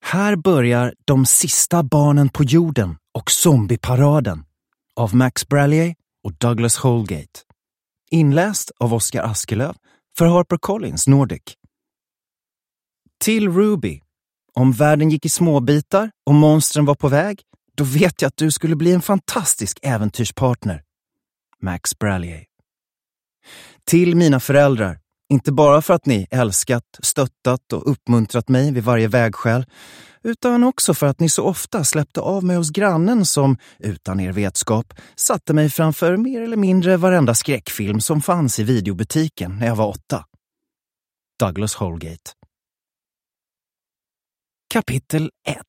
Här börjar De sista barnen på jorden och zombieparaden av Max Brallier och Douglas Holgate. Inläst av Oskar Askelöv för HarperCollins Nordic. Till Ruby. Om världen gick i småbitar och monstren var på väg, då vet jag att du skulle bli en fantastisk äventyrspartner. Max Brallier. Till mina föräldrar. Inte bara för att ni älskat, stöttat och uppmuntrat mig vid varje vägskäl, utan också för att ni så ofta släppte av mig hos grannen som, utan er vetskap, satte mig framför mer eller mindre varenda skräckfilm som fanns i videobutiken när jag var 8. Douglas Holgate. Kapitel 1.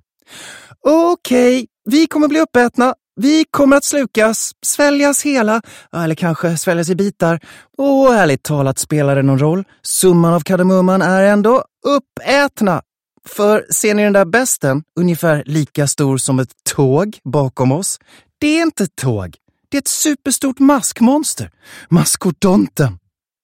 Okej, vi kommer bli uppätna. Vi kommer att slukas, sväljas hela, eller kanske sväljas i bitar. Och ärligt talat spelar det någon roll. Summan av kardemumman är ändå uppätna. För ser ni den där besten, ungefär lika stor som ett tåg bakom oss? Det är inte ett tåg, det är ett superstort maskmonster. Maskodonten.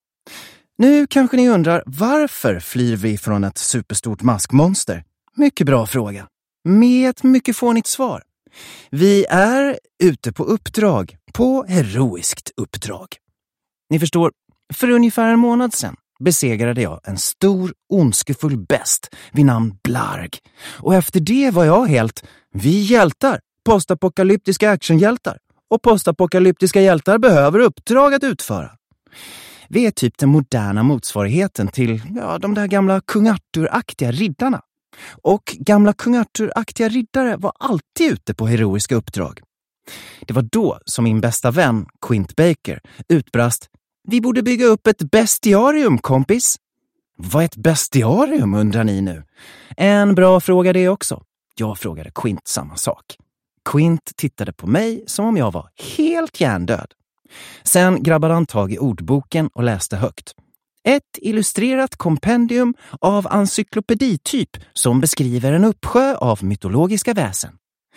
Nu kanske ni undrar, varför flyr vi från ett superstort maskmonster? Mycket bra fråga. Med ett mycket fånigt svar. Vi är ute på uppdrag, på heroiskt uppdrag. Ni förstår, för ungefär en månad sedan besegrade jag en stor ondskefull best vid namn Blarg. Och efter det var jag helt, vi hjältar, postapokalyptiska actionhjältar. Och postapokalyptiska hjältar behöver uppdrag att utföra. Vi är typ den moderna motsvarigheten till de där gamla kung Arthur-aktiga riddarna. Och gamla kung Arthur-aktiga riddare var alltid ute på heroiska uppdrag. Det var då som min bästa vän, Quint Baker, utbrast: vi borde bygga upp ett bestiarium, kompis. Vad är ett bestiarium, undrar ni nu? En bra fråga det också. Jag frågade Quint samma sak. Quint tittade på mig som om jag var helt hjärndöd. Sen grabbade han tag i ordboken och läste högt. Ett illustrerat kompendium av encyklopedityp som beskriver en uppsjö av mytologiska väsen.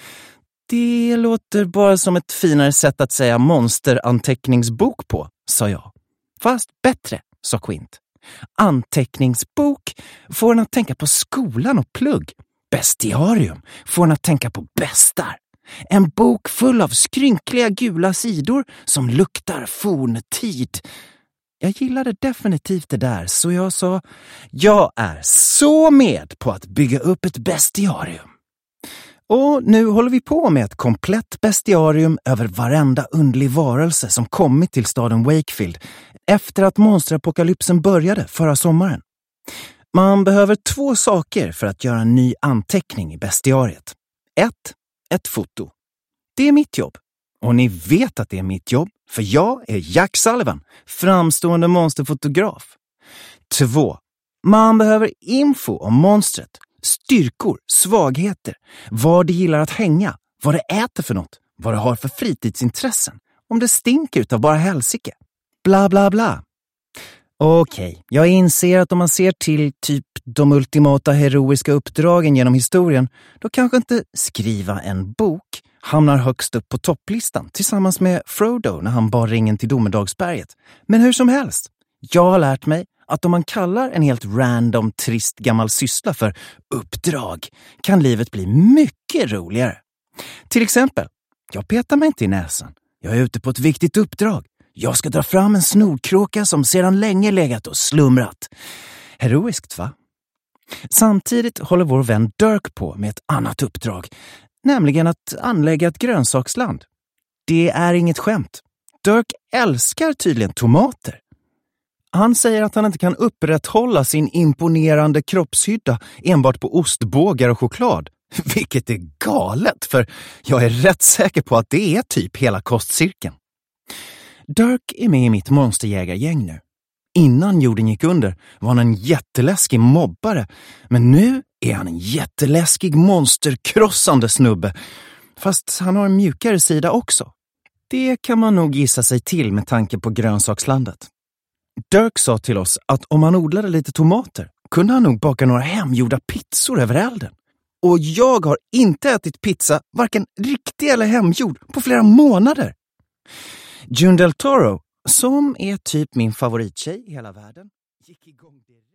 Det låter bara som ett finare sätt att säga monsteranteckningsbok på, sa jag. Fast bättre, sa Quint. Anteckningsbok får en att tänka på skolan och plugg. Bestiarium får en att tänka på bestar. En bok full av skrynkliga gula sidor som luktar forntid. Jag gillade definitivt det där, så jag sa, jag är så med på att bygga upp ett bestiarium. Och nu håller vi på med ett komplett bestiarium över varenda underlig varelse som kommit till staden Wakefield efter att monsterapokalypsen började förra sommaren. Man behöver 2 saker för att göra en ny anteckning i bestiariet. 1. Ett foto. Det är mitt jobb. Och ni vet att det är mitt jobb, för jag är Jack Sullivan, framstående monsterfotograf. 2. Man behöver info om monstret, styrkor, svagheter, var det gillar att hänga, vad det äter för något, vad det har för fritidsintressen, om det stinker utav bara helsike. Bla bla bla. Okej, jag inser att om man ser till typ de ultimata heroiska uppdragen genom historien, då kanske inte skriva en bok hamnar högst upp på topplistan tillsammans med Frodo när han bar ringen till Domedagsberget. Men hur som helst, jag har lärt mig att om man kallar en helt random, trist gammal syssla för uppdrag kan livet bli mycket roligare. Till exempel, jag petar mig inte i näsan. Jag är ute på ett viktigt uppdrag. Jag ska dra fram en snorkråka som sedan länge legat och slumrat. Heroiskt, va? Samtidigt håller vår vän Dirk på med ett annat uppdrag, nämligen att anlägga ett grönsaksland. Det är inget skämt. Dirk älskar tydligen tomater. Han säger att han inte kan upprätthålla sin imponerande kroppshydda enbart på ostbågar och choklad. Vilket är galet, för jag är rätt säker på att det är typ hela kostcirkeln. Dirk är med i mitt monsterjägargäng nu. Innan jorden gick under var han en jätteläskig mobbare, men nu är han en jätteläskig monsterkrossande snubbe. Fast han har en mjukare sida också. Det kan man nog gissa sig till med tanke på grönsakslandet. Dirk sa till oss att om han odlade lite tomater kunde han nog baka några hemgjorda pizzor över elden. Och jag har inte ätit pizza, varken riktig eller hemgjord, på flera månader. June Del Toro, som är typ min favorittjej i hela världen, gick igång direkt.